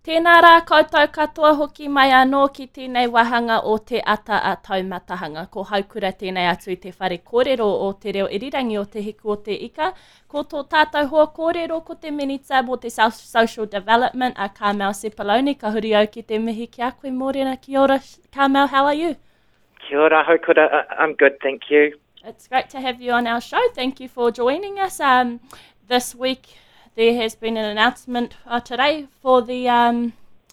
Tēnā rā koutou katoa hoki mai anō ki tēnei wahanga o te ata a taumatahanga. Ko haukura tēnei atu I te whare kōrero o te reo irirangi o te hiku o te ika. Ko tō tātou hoa kōrero ko te minita mo te social development a Carmel Sepuloni. Ka huri au ki te mihi ki a koe mōrena. Kia ora, Carmel, how are you? Kia ora, haukura. I'm good, thank you. It's great to have you on our show. Thank you for joining us. This week there has been an announcement today for the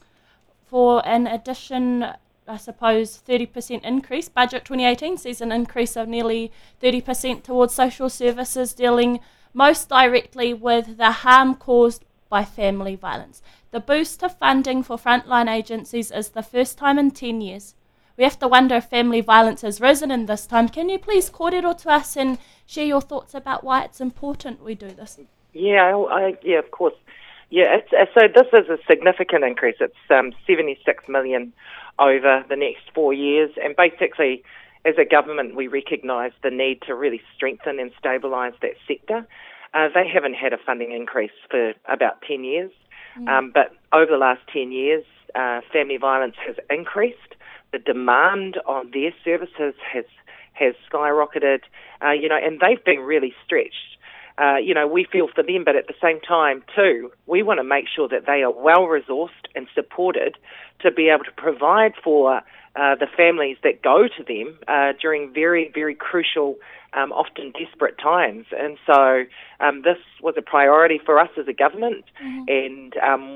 for an addition, I suppose, 30% increase. Budget 2018 sees an increase of nearly 30% towards social services dealing most directly with the harm caused by family violence. The boost to funding for frontline agencies is the first time in 10 years. We have to wonder if family violence has risen in this time. Can you please kōrero to us and share your thoughts about why it's important we do this? Yeah, of course. Yeah, so this is a significant increase. It's 76 million over the next 4 years, and basically, as a government, we recognise the need to really strengthen and stabilise that sector. They haven't had a funding increase for about 10 years, but over the last 10 years, family violence has increased. The demand on their services has skyrocketed, and they've been really stretched. We feel for them, but at the same time, too, we want to make sure that they are well-resourced and supported to be able to provide for the families that go to them during very, very crucial, often desperate times. And so this was a priority for us as a government, and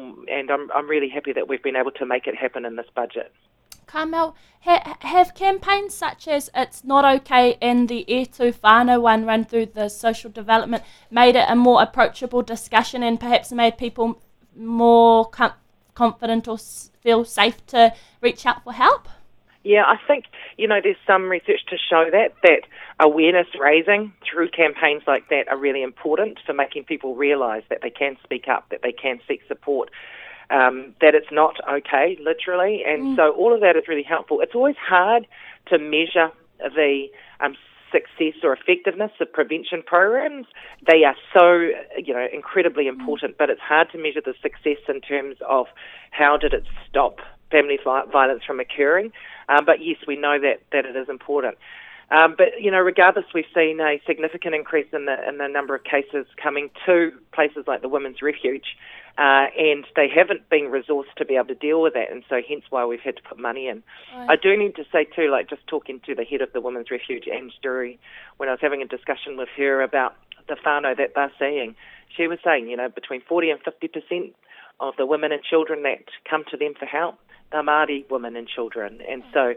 I'm really happy that we've been able to make it happen in this budget. Carmel, have campaigns such as It's Not Okay and the E Tū Whānau one run through the social development made it a more approachable discussion and perhaps made people more confident or feel safe to reach out for help? Yeah, I think, there's some research to show that awareness raising through campaigns like that are really important for making people realise that they can speak up, that they can seek support. That it's not okay, literally, and so all of that is really helpful. It's always hard to measure the success or effectiveness of prevention programs. They are so, incredibly important, but it's hard to measure the success in terms of how did it stop family violence from occurring. But yes, we know that it is important. But regardless, we've seen a significant increase in the number of cases coming to places like the Women's Refuge, and they haven't been resourced to be able to deal with that, and so hence why we've had to put money in. Right. I do need to say too, just talking to the head of the Women's Refuge, Ange Dury, when I was having a discussion with her about the whānau that they're seeing, she was saying, between 40 and 50% of the women and children that come to them for help, they're Māori women and children. And so,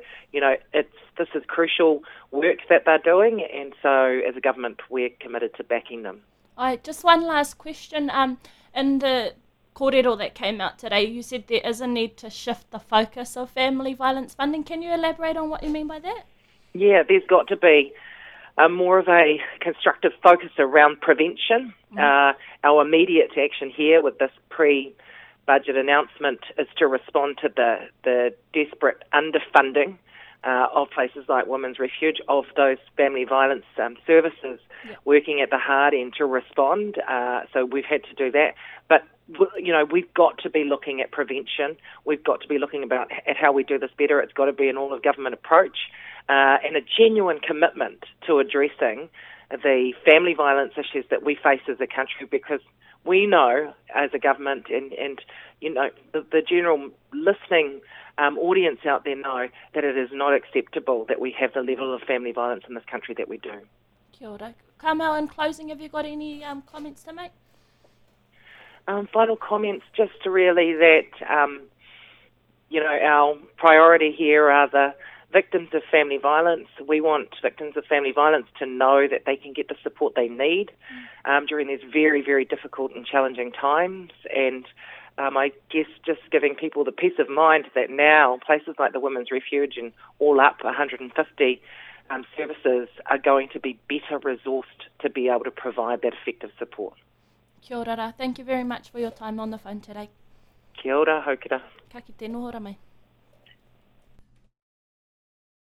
this is crucial work that they're doing, and so as a government, we're committed to backing them. Just one last question. In the kōrero that came out today, you said there is a need to shift the focus of family violence funding. Can you elaborate on what you mean by that? Yeah, there's got to be more of a constructive focus around prevention. Our immediate action here with this pre-budget announcement is to respond to the desperate underfunding of places like Women's Refuge, of those family violence services, working at the hard end to respond. So we've had to do that. But, we've got to be looking at prevention. We've got to be looking at how we do this better. It's got to be an all-of-government approach and a genuine commitment to addressing the family violence issues that we face as a country, because we know as a government and the general listening audience out there know that it is not acceptable that we have the level of family violence in this country that we do. Kia ora. Carmel, in closing, have you got any comments to make? Final comments, just really that, our priority here are the victims of family violence. We want victims of family violence to know that they can get the support they need during these very, very difficult and challenging times. And I guess just giving people the peace of mind that now places like the Women's Refuge and all up 150 services are going to be better resourced to be able to provide that effective support. Kia ora. Thank you very much for your time on the phone today. Kia ora, haukura. Ka kite nohora mai.